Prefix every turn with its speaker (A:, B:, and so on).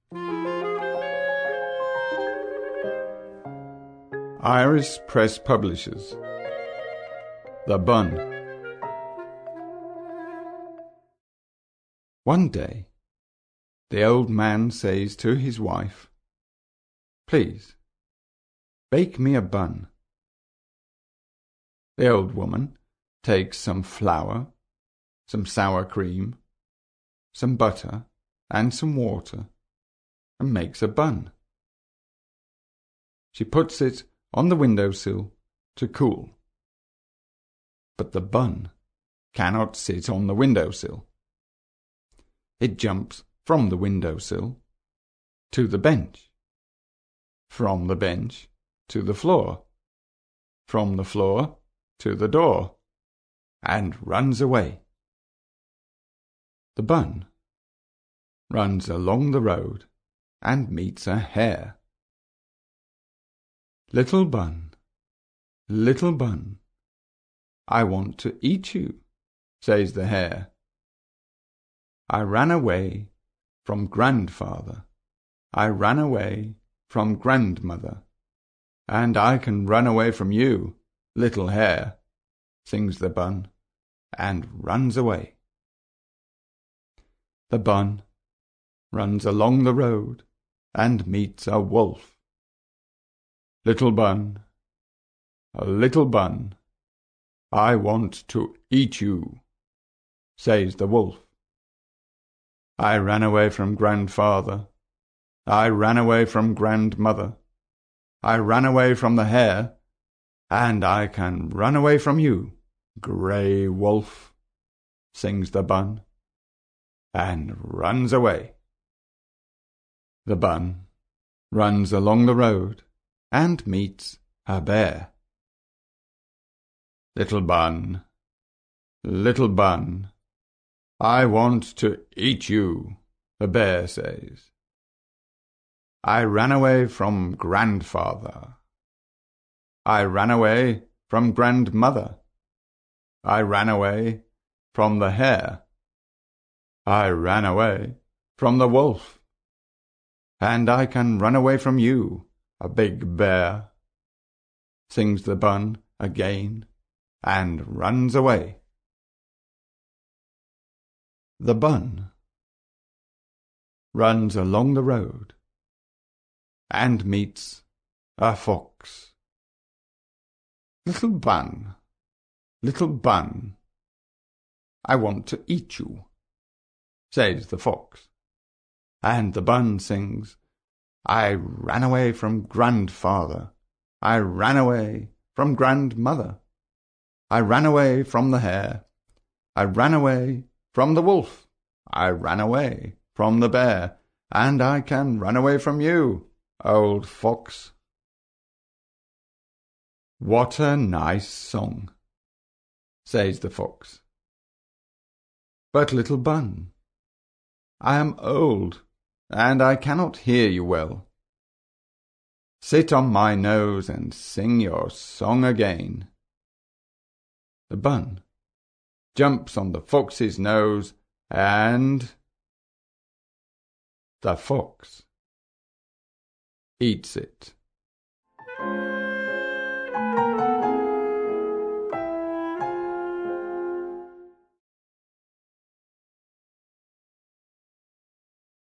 A: Iris Press Publishers. The Bun. One day, the old man says to his wife, "Please, bake me a bun." The old woman takes some flour, some sour cream, some butter, and some water, and makes a bun. She puts it on the window-sill to cool. But the bun cannot sit on the window-sill. It jumps from the window-sill to the bench, from the bench to the floor, from the floor to the door, and runs away. The bun runs along the road and meets a hare. "Little bun, little bun, I want to eat you," says the hare. "I ran away from grandfather, I ran away from grandmother, and I can run away from you, little hare," sings the bun, and runs away. The bun runs along the road and meets a wolf. "Little bun, little bun, I want to eat you," says the wolf. "I ran away from grandfather, I ran away from grandmother, I ran away from the hare, and I can run away from you, grey wolf," sings the bun, and runs away. The bun runs along the road and meets a bear. "Little bun, little bun, I want to eat you," the bear says. "I ran away from grandfather, I ran away from grandmother, I ran away from the hare, I ran away from the wolf, and I can run away from you, a big bear," sings the bun again, and runs away. The bun runs along the road and meets a fox. "Little bun, little bun, I want to eat you," says the fox. And the bun sings, "I ran away from grandfather, I ran away from grandmother, I ran away from the hare, I ran away from the wolf, I ran away from the bear, and I can run away from you, old fox." "What a nice song," says the fox. "But, little bun, I am old, and I cannot hear you well. Sit on my nose and sing your song again." The bun jumps on the fox's nose, and the fox eats it.